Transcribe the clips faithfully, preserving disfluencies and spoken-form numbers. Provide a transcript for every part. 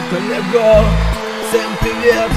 Коллего, всем привет!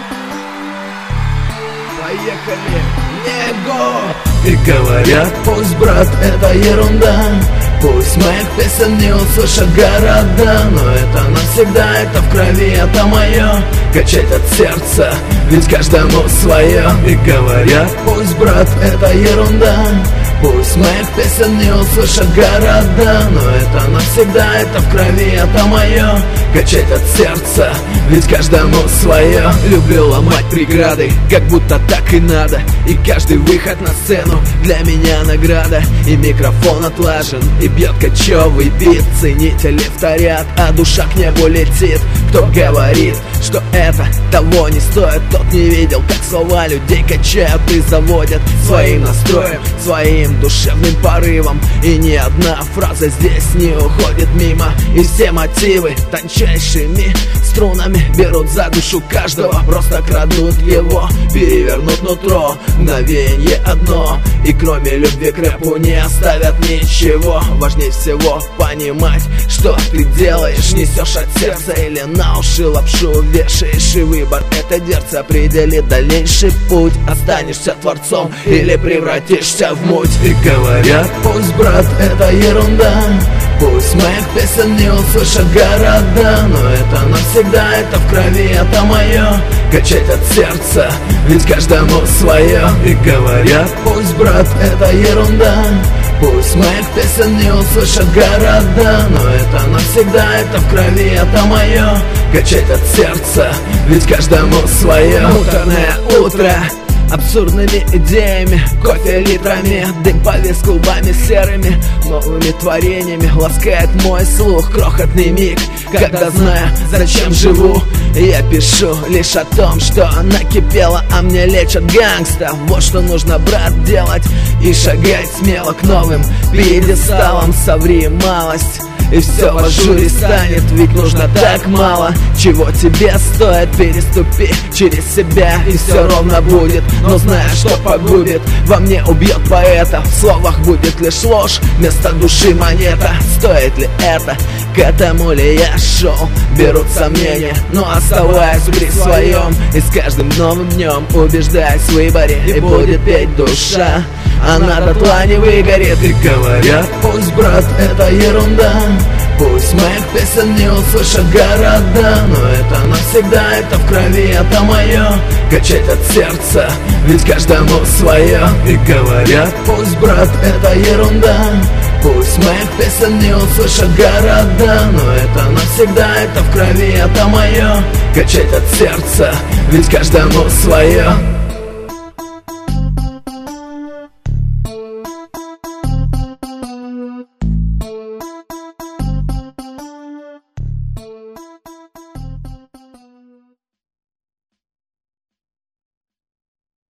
Поехали! Него! И говорят, пусть, брат, это ерунда, пусть моих песен не услышат города, но это навсегда, это в крови, это мое. Качать от сердца, ведь каждому свое. И говорят, пусть, брат, это ерунда, пусть моих песен не услышат города, но это навсегда, это в крови, это мое. Качать от сердца, ведь каждому свое. Люблю ломать преграды, как будто так и надо, и каждый выход на сцену для меня награда. И микрофон отлажен, и бьет кочевый бит. Ценители вторят, а душа к небу летит. Кто говорит, что это того не стоит, тот не видел, как слова людей качают и заводят своим настроем, своим душевным порывом. И ни одна фраза здесь не уходит мимо, и все мотивы тончайшими струнами берут за душу каждого, просто крадут его, перевернут нутро. Мгновенье одно, и кроме любви к рэпу не оставят ничего. Важнее всего понимать, что ты делаешь, несешь от сердца или на уши лапшу вешаешь. И выбор это дерзко определит дальнейший путь. Останешься творцом или превратишься в муть. И говорят, пусть, брат, это ерунда, пусть моих песен не услышат города, но это навсегда, это в крови, это мое. Качать от сердца, ведь каждому свое. И говорят, пусть, брат, это ерунда, пусть моих песен не услышат города, но это навсегда, это в крови, это мое. Качать от сердца, ведь каждому свое. Муторное утро, абсурдными идеями, кофе литрами, дым повис клубами серыми, новыми творениями ласкает мой слух. Крохотный миг, когда знаю, зачем живу, я пишу лишь о том, что накипело, а мне лечат гангста. Вот что нужно, брат, делать, и шагать смело к новым пьедесталам. Соври малость, и все в ажуре станет, ведь нужно так мало, чего тебе стоит. Переступи через себя, и все ровно будет. Но зная, что погубит, во мне убьет поэта. В словах будет лишь ложь, вместо души монета. Стоит ли это? К этому ли я шел? Берут сомнения, но оставаясь при своем, и с каждым новым днем убеждаясь в выборе, и будет петь душа, она дотла не выгорит. И говорят, пусть, брат, это ерунда, пусть моих песен не услышат города, но это навсегда, это в крови, это мое. Качать от сердца, ведь каждому свое. И говорят, пусть, брат, это ерунда, пусть моих песен не услышат города, но это навсегда, это в крови, это мое. Качать от сердца, ведь каждому свое.